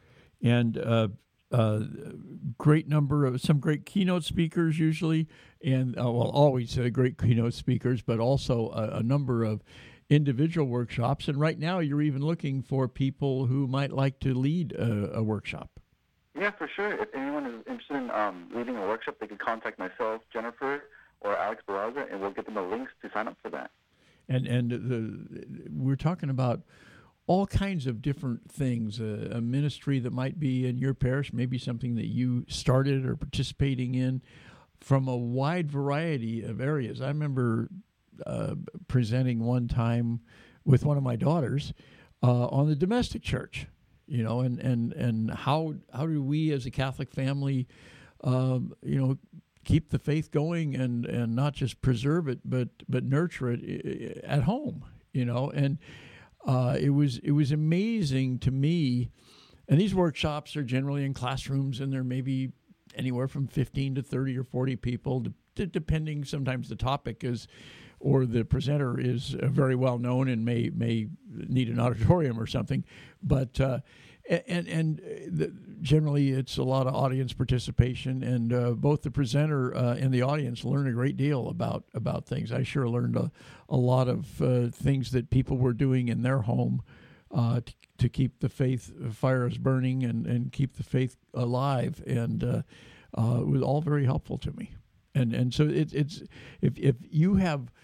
And uh, uh, great number of, some great keynote speakers usually, and, uh, well, always uh, great keynote speakers, but also a, a number of individual workshops, and right now you're even looking for people who might like to lead a, a workshop. Yeah, for sure. If anyone is interested in um, leading a workshop, they can contact myself, Jennifer, or Alex Barraza, and we'll get them the links to sign up for that. And and the, we're talking about all kinds of different things, uh, a ministry that might be in your parish, maybe something that you started or participating in, from a wide variety of areas. I remember Uh, presenting one time with one of my daughters uh, on the domestic church, you know, and, and, and how how do we as a Catholic family, um, you know, keep the faith going and, and not just preserve it, but but nurture it at home, you know, and uh, it was it was amazing to me. And these workshops are generally in classrooms, and there may be anywhere from fifteen to thirty or forty people, d- depending. Sometimes the topic is, or the presenter is uh, very well known and may may need an auditorium or something, but uh, and and the, generally it's a lot of audience participation, and uh, both the presenter uh, and the audience learn a great deal about about things. I sure learned a, a lot of uh, things that people were doing in their home uh, to, to keep the faith fires burning and, and keep the faith alive, and uh, uh, it was all very helpful to me. And and so it, it's if if you have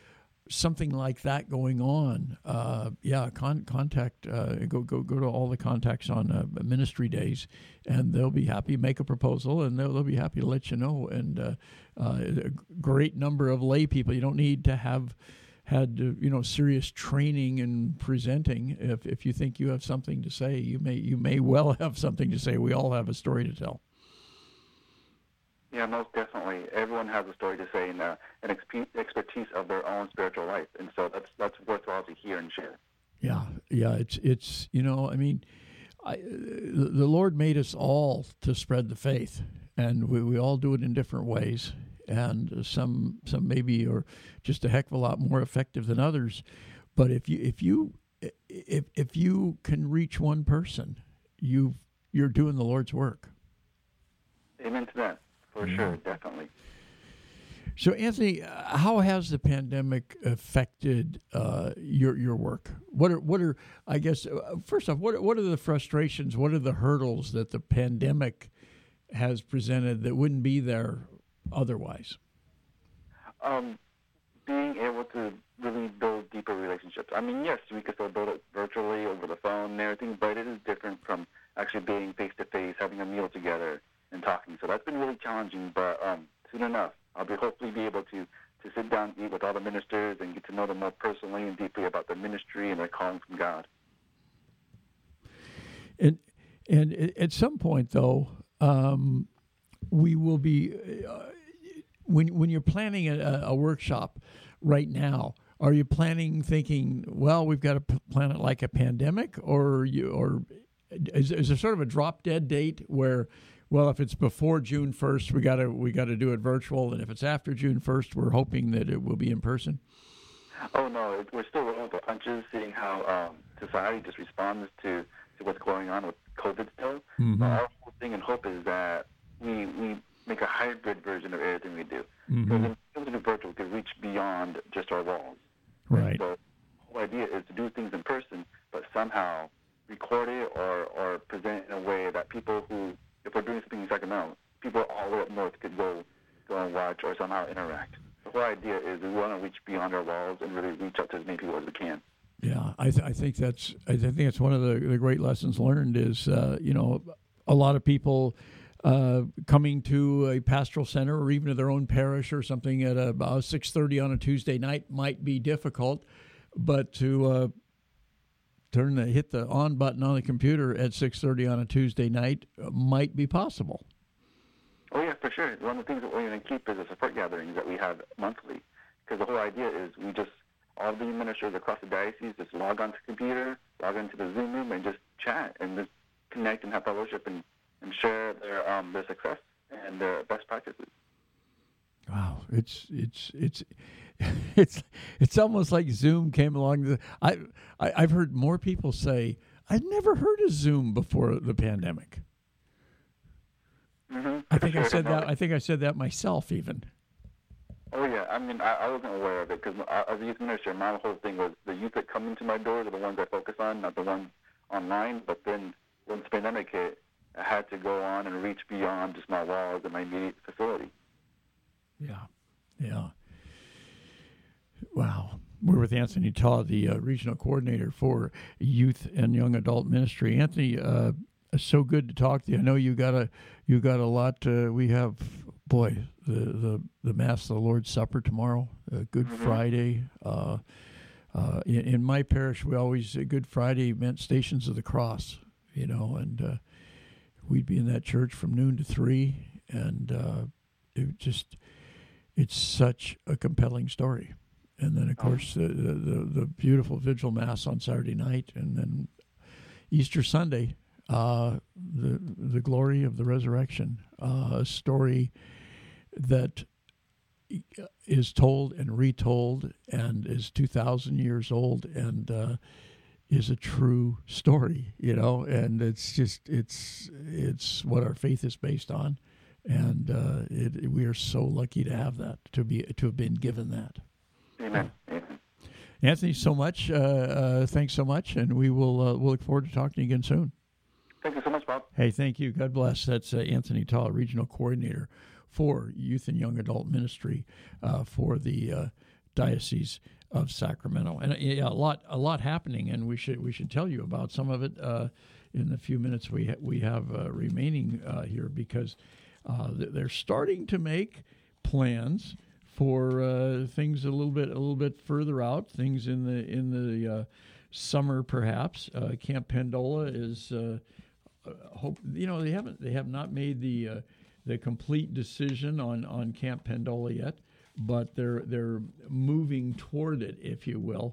something like that going on, uh, yeah, con- contact, uh, go go go to all the contacts on uh, ministry days, and they'll be happy. Make a proposal, and they'll, they'll be happy to let you know. And uh, uh, a great number of lay people. You don't need to have had uh, you know serious training in presenting. If if you think you have something to say, you may you may well have something to say. We all have a story to tell. Yeah, most definitely. Everyone has a story to say and uh, an exp- expertise of their own spiritual life, and so that's that's worthwhile to hear and share. Yeah, yeah. It's it's you know, I mean, I, the Lord made us all to spread the faith, and we, we all do it in different ways, and some some maybe are just a heck of a lot more effective than others. But if you if you if if you can reach one person, you you're doing the Lord's work. Amen to that. For sure, definitely. So, Anthony, how has the pandemic affected uh, your your work? What are what are I guess uh, first off, what what are the frustrations? What are the hurdles that the pandemic has presented that wouldn't be there otherwise? Um, being able to really build deeper relationships. I mean, yes, we could still build it virtually over the phone and everything, but it is different from actually being face to face, having a meal together, and talking. So that's been really challenging, but um, soon enough, I'll be hopefully be able to, to sit down and eat with all the ministers and get to know them more personally and deeply about their ministry and their calling from God. And and at some point, though, um, we will be uh, when when you're planning a, a workshop right now. Are you planning, thinking, well, we've got to plan it like a pandemic, or you or is, is there sort of a drop dead date where, well, if it's before June first, we got to we got to do it virtual, and if it's after June first, we're hoping that it will be in person? Oh no, we're still rolling with the punches, seeing how um, society just responds to, to what's going on with COVID still. Mm-hmm. Our whole thing and hope is that we we make a hybrid version of everything we do. Mm-hmm. Because in terms of virtual, we could reach beyond just our walls. Right. So the whole idea is to do things in person, but somehow record it or, or present it in a way that people who, if we're doing something in Sacramento, people all the way up north could go go and watch or somehow interact. The whole idea is we want to reach beyond our walls and really reach out to as many people as we can. Yeah, I, th- I think that's I think that's one of the, the great lessons learned is uh, you know a lot of people uh, coming to a pastoral center or even to their own parish or something at about six thirty on a Tuesday night might be difficult, but to uh, turn the hit the on button on the computer at six thirty on a Tuesday night might be possible. Oh yeah, for sure. One of the things that we're going to keep is the support gatherings that we have monthly, because the whole idea is we just all the ministers across the diocese just log onto the computer, log into the Zoom room, and just chat and just connect and have fellowship and, and share their um, their success and their best practices. Wow, it's it's it's it's it's almost like Zoom came along. I, I I've heard more people say I'd never heard of Zoom before the pandemic. Mm-hmm. I think sure. I said that. I think I said that myself even. Oh yeah, I mean I, I wasn't aware of it because as a youth minister, my whole thing was the youth that come into my doors are the ones I focus on, not the ones online. But then once the pandemic hit, I had to go on and reach beyond just my walls and my immediate facility. Yeah, yeah. Wow. We're with Anthony Taw, the uh, regional coordinator for youth and young adult ministry. Anthony, uh, it's so good to talk to you. I know you got a you got a lot. Uh, we have, boy, the, the the Mass of the Lord's Supper tomorrow, uh, Good mm-hmm. Friday. Uh, uh, in, in my parish, we always uh, Good Friday meant Stations of the Cross, you know, and uh, we'd be in that church from noon to three, and uh, it just it's such a compelling story. And then, of course, the, the the beautiful Vigil Mass on Saturday night, and then Easter Sunday, uh, the the glory of the resurrection, uh, a story that is told and retold and is two thousand years old and uh, is a true story, you know. And it's just it's it's what our faith is based on, and uh, it, we are so lucky to have that, to be to have been given that. Amen. Amen. Anthony, so much. Uh, uh, thanks so much, and we will uh, we'll look forward to talking to you again soon. Thank you so much, Bob. Hey, thank you. God bless. That's uh, Anthony Taw, Regional Coordinator for Youth and Young Adult Ministry uh, for the uh, Diocese of Sacramento. And uh, yeah, a lot a lot happening, and we should we should tell you about some of it uh, in the few minutes we ha- we have uh, remaining uh, here, because uh, they're starting to make plans for uh, things a little bit a little bit further out, things in the in the uh, summer perhaps. Uh, Camp Pendola is uh, hope you know they haven't they have not made the uh, the complete decision on, on Camp Pendola yet, but they're they're moving toward it, if you will,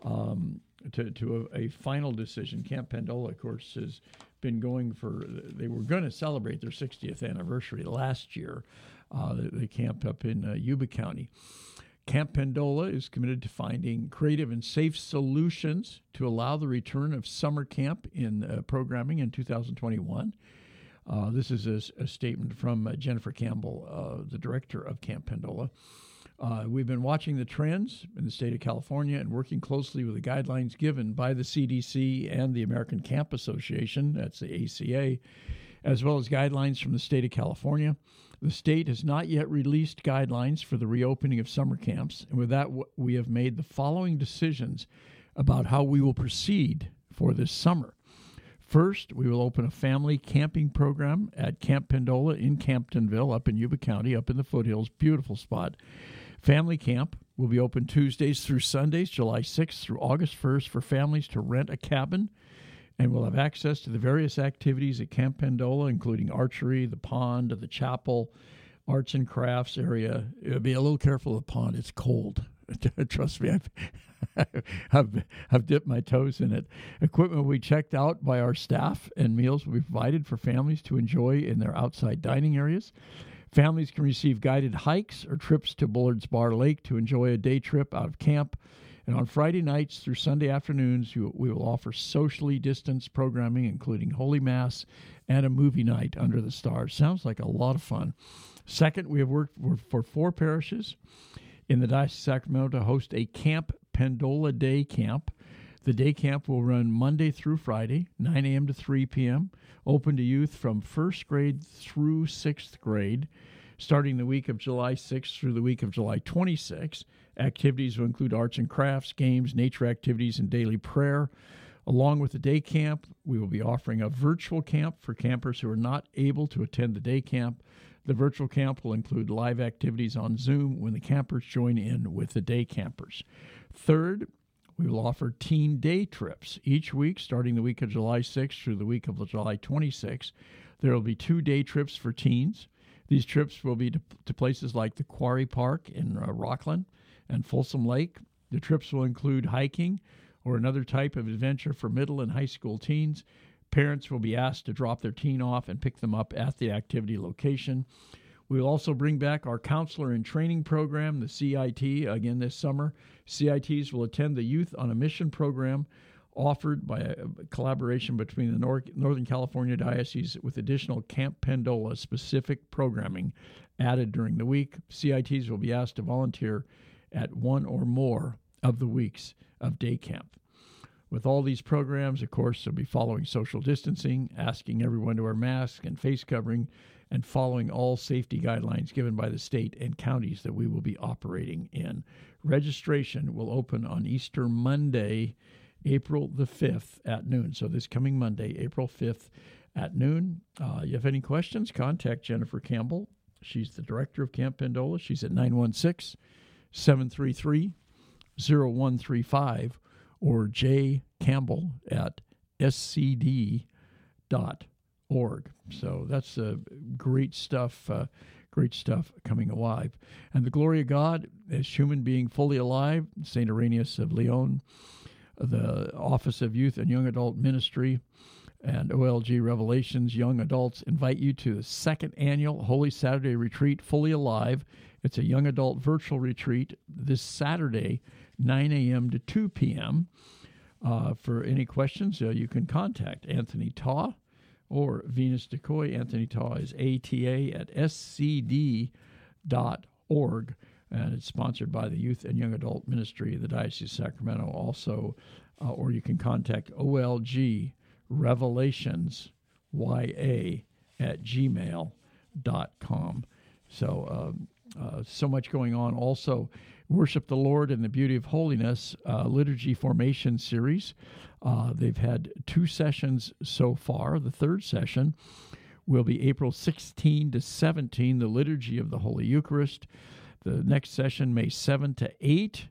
um, to to a, a final decision. Camp Pendola, of course, has been going for. They were going to celebrate their sixtieth anniversary last year. Uh, they, they camped up in uh, Yuba County. Camp Pendola is committed to finding creative and safe solutions to allow the return of summer camp in uh, programming in two thousand twenty-one. Uh, this is a, a statement from uh, Jennifer Campbell, uh, the director of Camp Pendola. Uh, we've been watching the trends in the state of California and working closely with the guidelines given by the C D C and the American Camp Association, that's the A C A, as well as guidelines from the state of California. The state has not yet released guidelines for the reopening of summer camps, and with that, we have made the following decisions about how we will proceed for this summer. First, we will open a family camping program at Camp Pendola in Camptonville, up in Yuba County, up in the foothills. Beautiful spot. Family camp will be open Tuesdays through Sundays, July sixth through August first, for families to rent a cabin, and will have access to the various activities at Camp Pendola, including archery, the pond, the chapel, arts and crafts area. Be a little careful of the pond. It's cold. Trust me, I've, I've, I've dipped my toes in it. Equipment will be checked out by our staff, and meals will be provided for families to enjoy in their outside dining areas. Families can receive guided hikes or trips to Bullard's Bar Lake to enjoy a day trip out of camp. And on Friday nights through Sunday afternoons, you, we will offer socially distanced programming, including Holy Mass and a movie night under the stars. Sounds like a lot of fun. Second, we have worked for four parishes in the Diocese of Sacramento to host a Camp Pendola Day Camp. The day camp will run Monday through Friday, nine a.m. to three p.m., open to youth from first grade through sixth grade, starting the week of July sixth through the week of July twenty-sixth. Activities will include arts and crafts, games, nature activities, and daily prayer. Along with the day camp, we will be offering a virtual camp for campers who are not able to attend the day camp. The virtual camp will include live activities on Zoom when the campers join in with the day campers. Third, we will offer teen day trips each week, starting the week of July sixth through the week of July twenty-sixth. There will be two day trips for teens. These trips will be to, to places like the Quarry Park in uh, Rockland and Folsom Lake. The trips will include hiking or another type of adventure for middle and high school teens. Parents will be asked to drop their teen off and pick them up at the activity location. We will also bring back our counselor and training program, the C I T, again this summer. C I Ts will attend the Youth on a Mission program offered by a collaboration between the Nor- Northern California Diocese with additional Camp Pendola specific programming added during the week. C I Ts will be asked to volunteer at one or more of the weeks of day camp. With all these programs, of course, they'll be following social distancing, asking everyone to wear masks and face covering, and following all safety guidelines given by the state and counties that we will be operating in. Registration will open on Easter Monday, April the fifth at noon. So this coming Monday, April fifth at noon. Uh, you have any questions, contact Jennifer Campbell. She's the director of Camp Pendola. She's at nine one six, seven three three, zero one three five or J Campbell at s c d dot org. So that's uh, great stuff, uh, great stuff coming alive. And the glory of God as human being fully alive, Saint Irenaeus of Lyon, the Office of Youth and Young Adult Ministry, and O L G Revelations Young Adults invite you to the second annual Holy Saturday Retreat, Fully Alive. It's a young adult virtual retreat this Saturday, nine a.m. to two p.m. Uh, for any questions, uh, you can contact Anthony Taw or Venus Decoy. Anthony Taw is A T A at s c d dot org, and it's sponsored by the Youth and Young Adult Ministry of the Diocese of Sacramento also, uh, or you can contact O L G Revelations Y A at gmail dot com. So, um, uh, so much going on. Also, Worship the Lord in the Beauty of Holiness uh, Liturgy Formation Series. Uh, they've had two sessions so far. The third session will be April sixteenth to seventeenth, the Liturgy of the Holy Eucharist. The next session, May seventh to eighth.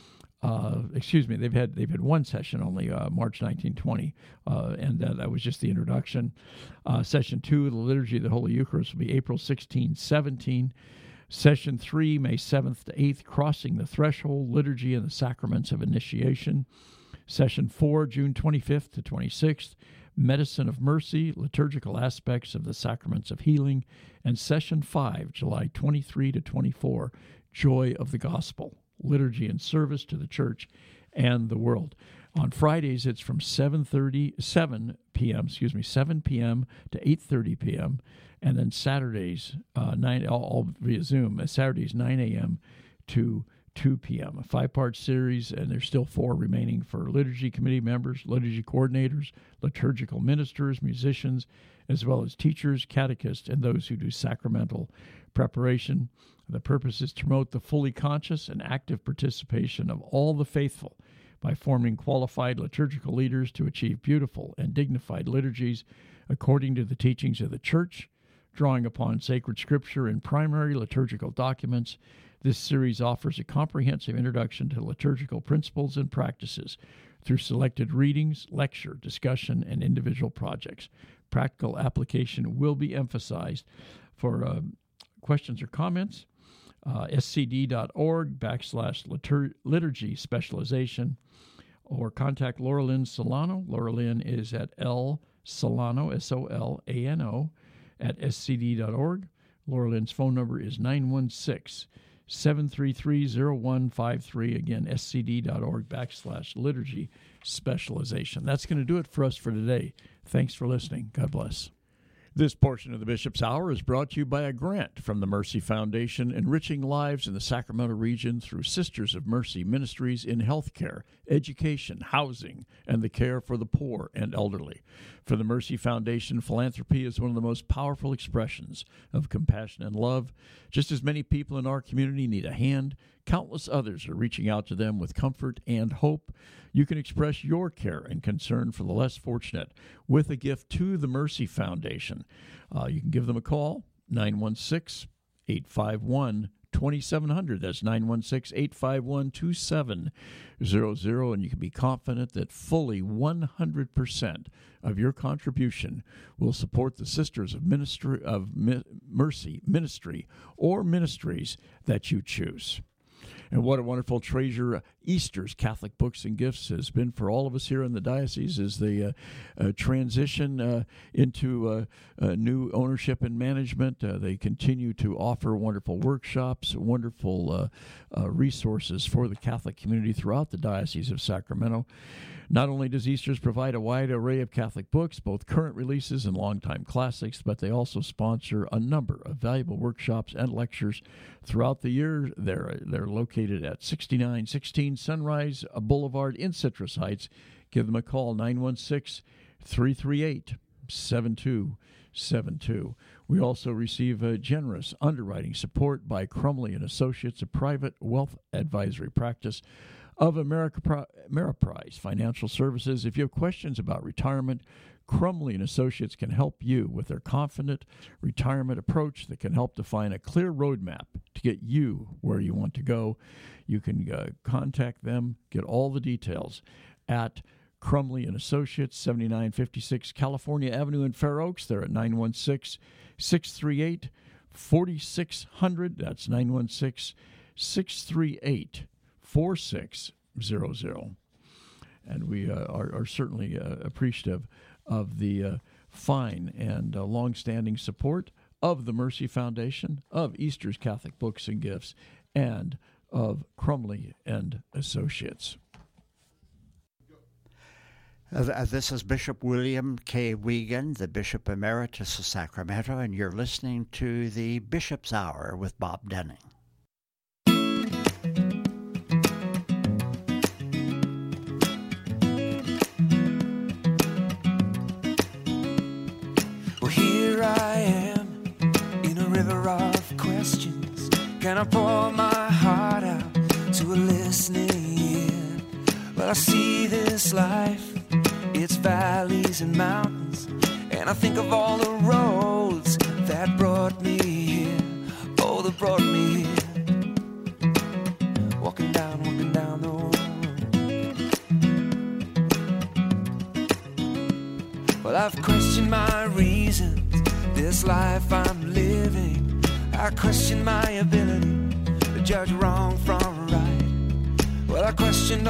Uh, excuse me, they've had they've had one session only, uh, March nineteenth, twenty, uh, and uh, that was just the introduction. Uh, session two, the Liturgy of the Holy Eucharist, will be April sixteenth, seventeenth. Session three, May seventh to eighth, Crossing the Threshold, Liturgy and the Sacraments of Initiation. Session four, June twenty-fifth to twenty-sixth, Medicine of Mercy, Liturgical Aspects of the Sacraments of Healing. And Session five, July twenty-third to twenty-fourth, Joy of the Gospel, Liturgy and Service to the Church and the World. On Fridays, it's from seven thirty, seven p.m., excuse me, seven p.m. to eight thirty p.m., and then Saturdays, uh, nine, all, all via Zoom, Saturdays, nine a.m. to two p.m., a five-part series, and there's still four remaining for liturgy committee members, liturgy coordinators, liturgical ministers, musicians, as well as teachers, catechists, and those who do sacramental preparation. The purpose is to promote the fully conscious and active participation of all the faithful by forming qualified liturgical leaders to achieve beautiful and dignified liturgies according to the teachings of the Church, drawing upon sacred scripture and primary liturgical documents. This series offers a comprehensive introduction to liturgical principles and practices through selected readings, lecture, discussion, and individual projects. Practical application will be emphasized. For uh, questions or comments, uh, scd.org backslash litur- liturgy specialization, or contact Laura Lynn Solano. Laura Lynn is at L Solano, S O L A N O, at s c d dot org. Laura Lynn's phone number is nine one six, seven three three, zero one five three. Again, scd.org backslash liturgy specialization. That's going to do it for us for today. Thanks for listening. God bless. This portion of the Bishop's Hour is brought to you by a grant from the Mercy Foundation, enriching lives in the Sacramento region through Sisters of Mercy ministries in healthcare, education, housing, and the care for the poor and elderly. For the Mercy Foundation, philanthropy is one of the most powerful expressions of compassion and love. Just as many people in our community need a hand, countless others are reaching out to them with comfort and hope. You can express your care and concern for the less fortunate with a gift to the Mercy Foundation. Uh, you can give them a call, nine one six, eight five one, two seven zero zero. That's nine one six, eight five one, two seven zero zero, and you can be confident that fully one hundred percent of your contribution will support the Sisters of Ministry of Mi- Mercy ministry or ministries that you choose. And what a wonderful treasure Easter's Catholic Books and Gifts has been for all of us here in the diocese as they uh, uh, transition uh, into uh, uh, new ownership and management. Uh, they continue to offer wonderful workshops, wonderful uh, uh, resources for the Catholic community throughout the Diocese of Sacramento. Not only does Easter's provide a wide array of Catholic books, both current releases and longtime classics, but they also sponsor a number of valuable workshops and lectures throughout the year. They're, they're located at sixty-nine sixteen Sunrise Boulevard in Citrus Heights. Give them a call, nine one six, three three eight, seven two seven two. We also receive a generous underwriting support by Crumley and Associates, a private wealth advisory practice of America Ameriprise Financial Services. If you have questions about retirement, Crumley and Associates can help you with their confident retirement approach that can help define a clear roadmap to get you where you want to go. You can uh, contact them, get all the details at Crumley and Associates, seventy-nine fifty-six California Avenue in Fair Oaks. They're at nine one six, six three eight, four six zero zero. That's nine one six, six three eight, four six zero zero. And we uh, are, are certainly uh, appreciative of the uh, fine and uh, long-standing support of the Mercy Foundation, of Easter's Catholic Books and Gifts, and of Crumley and Associates. Uh, this is Bishop William K. Wiegand, the Bishop Emeritus of Sacramento, and you're listening to the Bishop's Hour with Bob Dunning. Well, here I am in a river of questions. Can I pour my heart out to listening in. But I see this life, its valleys and mountains, and I think of all the roads that brought me here. Oh, that brought me here. Walking down, walking down the road. Well, I've questioned my reasons, this life I'm living. I question my ability to judge wrong from right. Well, I questioned